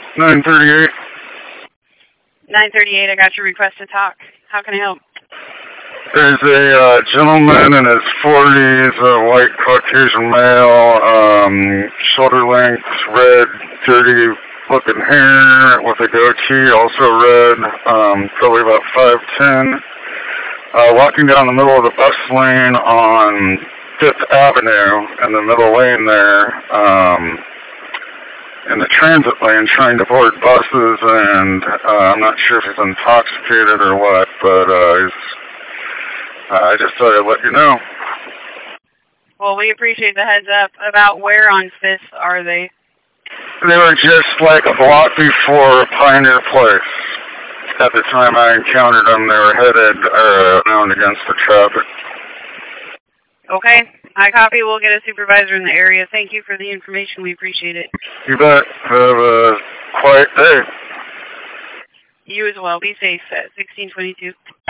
938. 938, I got your request to talk. How can I help? There's a gentleman in his 40s, a white Caucasian male, shoulder length, red, dirty looking hair with a goatee, also red, probably about 5'10", walking down the middle of the bus lane on 5th Avenue in the middle lane there, in the transit lane trying to board buses, and I'm not sure if he's intoxicated or what, but I just thought I'd let you know. Well, we appreciate the heads up. About where on 5th are they? They were just like a block before Pioneer Place. At the time I encountered them, they were headed around against the traffic. Okay, I copy. We'll get a supervisor in the area. Thank you for the information. We appreciate it. You bet. Have a quiet day. You as well. Be safe at 1622.